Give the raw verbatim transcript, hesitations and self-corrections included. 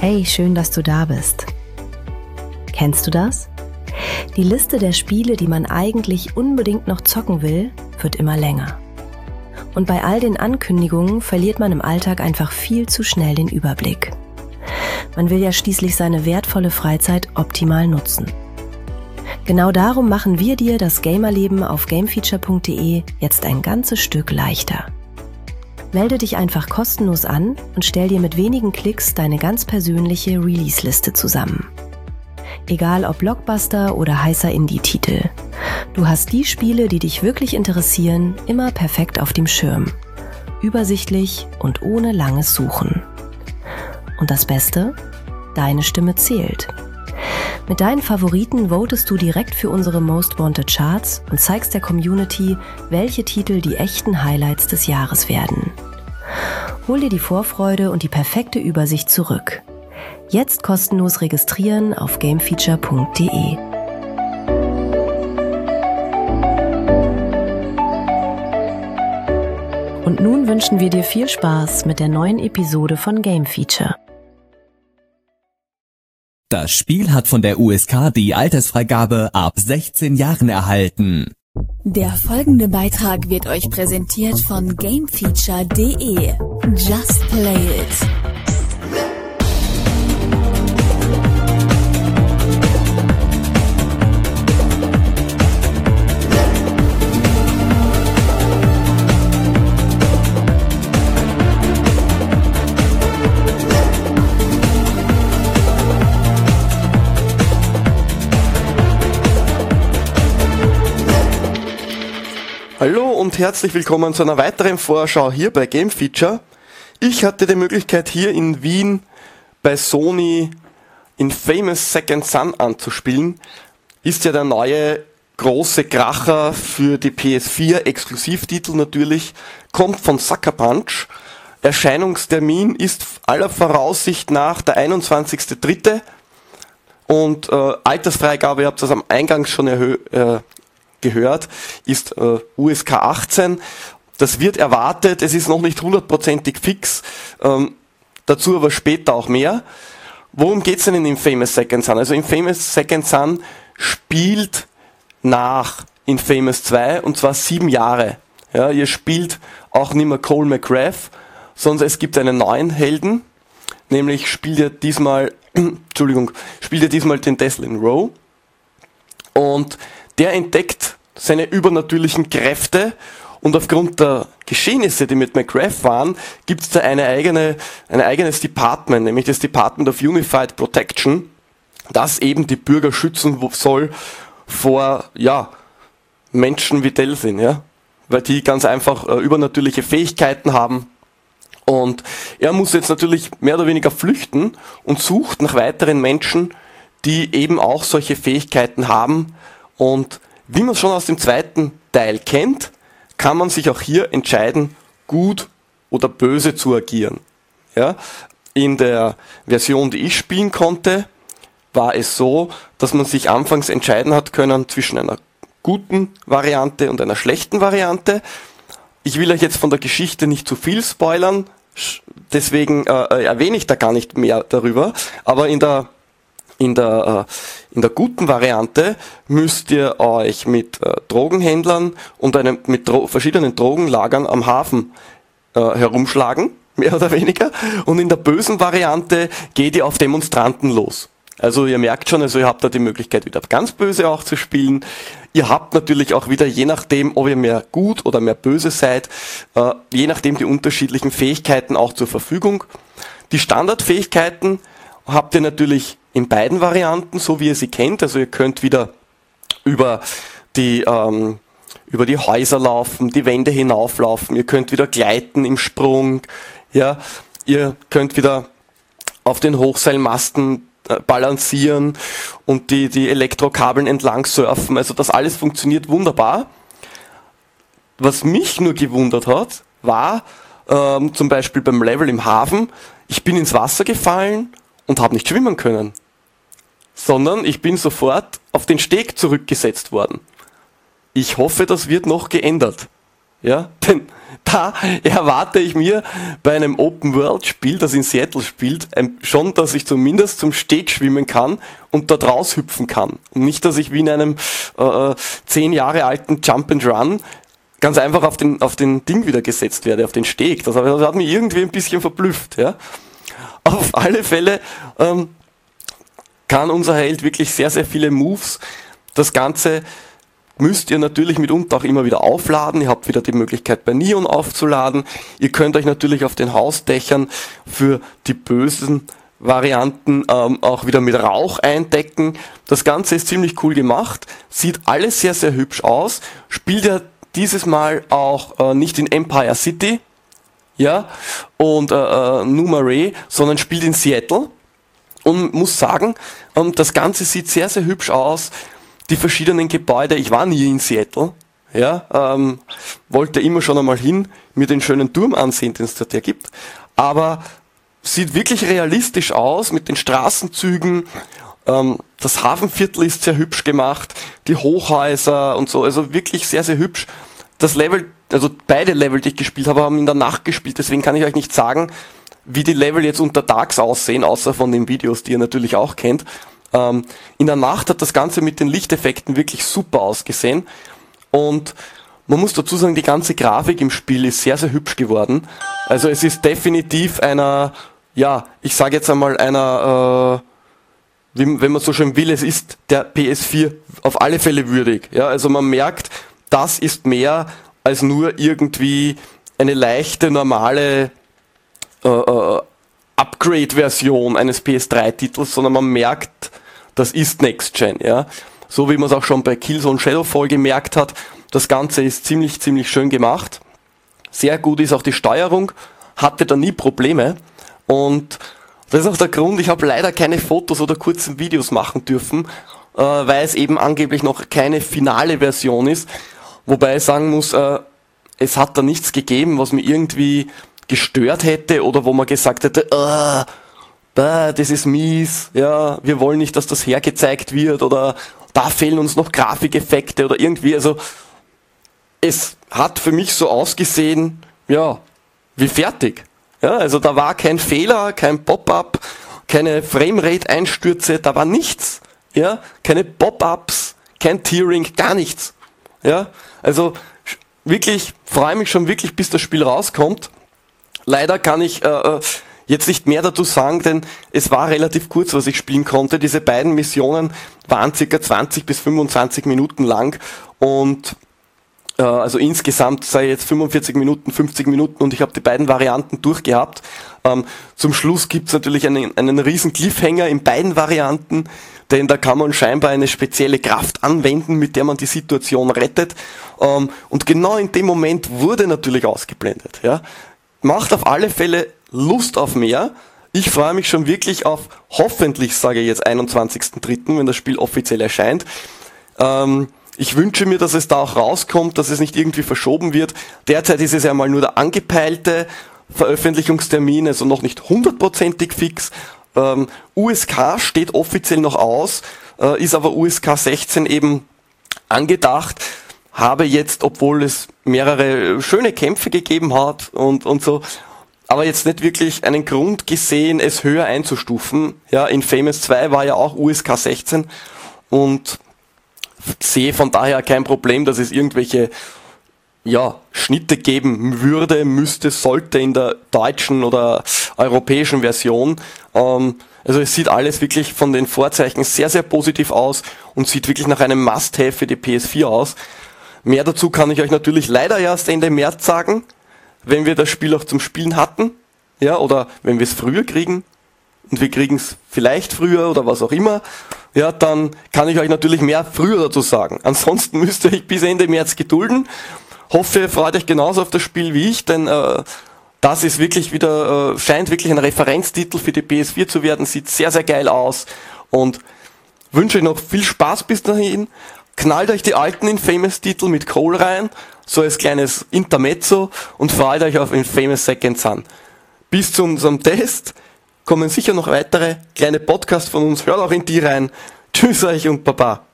Hey, schön, dass du da bist. Kennst du das? Die Liste der Spiele, die man eigentlich unbedingt noch zocken will, wird immer länger. Und bei all den Ankündigungen verliert man im Alltag einfach viel zu schnell den Überblick. Man will ja schließlich seine wertvolle Freizeit optimal nutzen. Genau darum machen wir dir das Gamerleben auf gamefeature punkt de jetzt ein ganzes Stück leichter. Melde dich einfach kostenlos an und stell dir mit wenigen Klicks deine ganz persönliche Release-Liste zusammen. Egal ob Blockbuster oder heißer Indie-Titel. Du hast die Spiele, die dich wirklich interessieren, immer perfekt auf dem Schirm. Übersichtlich und ohne langes Suchen. Und das Beste? Deine Stimme zählt. Mit deinen Favoriten votest du direkt für unsere Most Wanted Charts und zeigst der Community, welche Titel die echten Highlights des Jahres werden. Hol dir die Vorfreude und die perfekte Übersicht zurück. Jetzt kostenlos registrieren auf gamefeature punkt de. Und nun wünschen wir dir viel Spaß mit der neuen Episode von Game Feature. Das Spiel hat von der U S K die Altersfreigabe ab sechzehn Jahren erhalten. Der folgende Beitrag wird euch präsentiert von gamefeature punkt de. Just play it. Hallo und herzlich willkommen zu einer weiteren Vorschau hier bei Game Feature. Ich hatte die Möglichkeit hier in Wien bei Sony Infamous Second Son anzuspielen. Ist ja der neue große Kracher für die P S vier, Exklusivtitel natürlich, kommt von Sucker Punch. Erscheinungstermin ist aller Voraussicht nach der einundzwanzigster dritte und äh, Altersfreigabe, ihr habt das am Eingang schon erhöht, äh, gehört, ist äh, U S K achtzehn. Das wird erwartet, es ist noch nicht hundertprozentig fix, ähm, dazu aber später auch mehr. Worum geht's denn in Infamous Second Son? Also Infamous Second Son spielt nach Infamous zwei und zwar sieben Jahre. Ja, ihr spielt auch nicht mehr Cole McGrath, sondern es gibt einen neuen Helden, nämlich spielt ihr diesmal, Entschuldigung, spielt ihr diesmal den Deslin Rowe und der entdeckt seine übernatürlichen Kräfte und aufgrund der Geschehnisse, die mit McGrath waren, gibt es da eine eigene, ein eigenes Department, nämlich das Department of Unified Protection, das eben die Bürger schützen soll vor ja, Menschen wie Delsin, ja, weil die ganz einfach äh, übernatürliche Fähigkeiten haben. Und er muss jetzt natürlich mehr oder weniger flüchten und sucht nach weiteren Menschen, die eben auch solche Fähigkeiten haben. Und wie man es schon aus dem zweiten Teil kennt, kann man sich auch hier entscheiden, gut oder böse zu agieren. Ja? In der Version, die ich spielen konnte, war es so, dass man sich anfangs entscheiden hat können zwischen einer guten Variante und einer schlechten Variante. Ich will euch jetzt von der Geschichte nicht zu viel spoilern, deswegen äh, erwähne ich da gar nicht mehr darüber, aber in der In der, äh, in der guten Variante müsst ihr euch mit äh, Drogenhändlern und einem, mit Dro- verschiedenen Drogenlagern am Hafen äh, herumschlagen, mehr oder weniger. Und in der bösen Variante geht ihr auf Demonstranten los. Also ihr merkt schon, also ihr habt da die Möglichkeit, wieder ganz böse auch zu spielen. Ihr habt natürlich auch wieder, je nachdem, ob ihr mehr gut oder mehr böse seid, äh, je nachdem die unterschiedlichen Fähigkeiten auch zur Verfügung. Die Standardfähigkeiten habt ihr natürlich in beiden Varianten, so wie ihr sie kennt. Also ihr könnt wieder über die, ähm, über die Häuser laufen, die Wände hinauflaufen, ihr könnt wieder gleiten im Sprung, ja, ihr könnt wieder auf den Hochseilmasten äh, balancieren und die, die Elektrokabeln entlang surfen. Also das alles funktioniert wunderbar. Was mich nur gewundert hat, war ähm, zum Beispiel beim Level im Hafen, ich bin ins Wasser gefallen und habe nicht schwimmen können, sondern ich bin sofort auf den Steg zurückgesetzt worden. Ich hoffe, das wird noch geändert. Ja, denn da erwarte ich mir bei einem Open-World-Spiel, das in Seattle spielt, schon, dass ich zumindest zum Steg schwimmen kann und dort raushüpfen kann. Und nicht, dass ich wie in einem äh, zehn Jahre alten Jump-and-Run ganz einfach auf den, auf den Ding wieder gesetzt werde, auf den Steg. Das, das hat mich irgendwie ein bisschen verblüfft. Ja. Auf alle Fälle ähm, kann unser Held wirklich sehr, sehr viele Moves. Das Ganze müsst ihr natürlich mitunter auch immer wieder aufladen. Ihr habt wieder die Möglichkeit bei Neon aufzuladen. Ihr könnt euch natürlich auf den Hausdächern für die bösen Varianten ähm, auch wieder mit Rauch eindecken. Das Ganze ist ziemlich cool gemacht. Sieht alles sehr, sehr hübsch aus. Spielt ja dieses Mal auch äh, nicht in Empire City, ja, und äh, äh, Numaray, sondern spielt in Seattle. Und muss sagen, ähm, das Ganze sieht sehr, sehr hübsch aus. Die verschiedenen Gebäude, ich war nie in Seattle, ja, ähm, wollte immer schon einmal hin, mir den schönen Turm ansehen, den es dort gibt, aber sieht wirklich realistisch aus mit den Straßenzügen, ähm, das Hafenviertel ist sehr hübsch gemacht, die Hochhäuser und so, also wirklich sehr, sehr hübsch. Das Level, also beide Level, die ich gespielt habe, haben in der Nacht gespielt, deswegen kann ich euch nicht sagen, wie die Level jetzt untertags aussehen, außer von den Videos, die ihr natürlich auch kennt. Ähm, in der Nacht hat das Ganze mit den Lichteffekten wirklich super ausgesehen und man muss dazu sagen, die ganze Grafik im Spiel ist sehr, sehr hübsch geworden. Also es ist definitiv einer, ja, ich sage jetzt einmal einer, äh, wie, wenn man so schön will, es ist der P S vier auf alle Fälle würdig. Ja, also man merkt, das ist mehr als nur irgendwie eine leichte, normale äh, äh, Upgrade-Version eines P S drei Titels, sondern man merkt, das ist Next Gen, ja. So wie man es auch schon bei Killzone Shadowfall gemerkt hat. Das Ganze ist ziemlich, ziemlich schön gemacht. Sehr gut ist auch die Steuerung. Hatte da nie Probleme. Und das ist auch der Grund, ich habe leider keine Fotos oder kurzen Videos machen dürfen, äh, weil es eben angeblich noch keine finale Version ist. Wobei ich sagen muss, äh, es hat da nichts gegeben, was mir irgendwie gestört hätte oder wo man gesagt hätte, äh, das ist mies, ja, wir wollen nicht, dass das hergezeigt wird oder da fehlen uns noch Grafikeffekte oder irgendwie, also es hat für mich so ausgesehen, ja, wie fertig. Ja, also da war kein Fehler, kein Pop-up, keine Framerate-Einstürze, da war nichts, ja, keine Pop-ups, kein Tearing, gar nichts, ja, also wirklich, freue mich schon wirklich, bis das Spiel rauskommt. Leider kann ich äh, jetzt nicht mehr dazu sagen, denn es war relativ kurz, was ich spielen konnte. Diese beiden Missionen waren circa zwanzig bis fünfundzwanzig Minuten lang und äh, also insgesamt sei jetzt fünfundvierzig Minuten, fünfzig Minuten und ich habe die beiden Varianten durchgehabt. Ähm, zum Schluss gibt's natürlich einen, einen riesen Cliffhanger in beiden Varianten, denn da kann man scheinbar eine spezielle Kraft anwenden, mit der man die Situation rettet. Ähm, und genau in dem Moment wurde natürlich ausgeblendet, ja. Macht auf alle Fälle Lust auf mehr. Ich freue mich schon wirklich auf, hoffentlich sage ich jetzt einundzwanzigsten dritten, wenn das Spiel offiziell erscheint. Ähm, ich wünsche mir, dass es da auch rauskommt, dass es nicht irgendwie verschoben wird. Derzeit ist es ja mal nur der angepeilte Veröffentlichungstermin, also noch nicht hundertprozentig fix. Ähm, U S K steht offiziell noch aus, äh, ist aber U S K sechzehn eben angedacht. Habe jetzt, obwohl es mehrere schöne Kämpfe gegeben hat und, und so, aber jetzt nicht wirklich einen Grund gesehen, es höher einzustufen. Ja, Infamous zwei war ja auch U S K sechzehn und sehe von daher kein Problem, dass es irgendwelche ja, Schnitte geben würde, müsste, sollte in der deutschen oder europäischen Version. Ähm, also es sieht alles wirklich von den Vorzeichen sehr, sehr positiv aus und sieht wirklich nach einem Must-Have für die P S vier aus. Mehr dazu kann ich euch natürlich leider erst Ende März sagen, wenn wir das Spiel auch zum Spielen hatten, ja, oder wenn wir es früher kriegen und wir kriegen es vielleicht früher oder was auch immer, ja, dann kann ich euch natürlich mehr früher dazu sagen. Ansonsten müsst ihr euch bis Ende März gedulden. Hoffe, ihr freut euch genauso auf das Spiel wie ich, denn äh, das ist wirklich wieder, äh, scheint wirklich ein Referenztitel für die P S vier zu werden, sieht sehr, sehr geil aus und wünsche euch noch viel Spaß bis dahin. Knallt euch die alten Infamous-Titel mit Cole rein, so als kleines Intermezzo und freut euch auf Infamous Second Son. Bis zu unserem Test kommen sicher noch weitere kleine Podcasts von uns. Hört auch in die rein. Tschüss euch und Baba.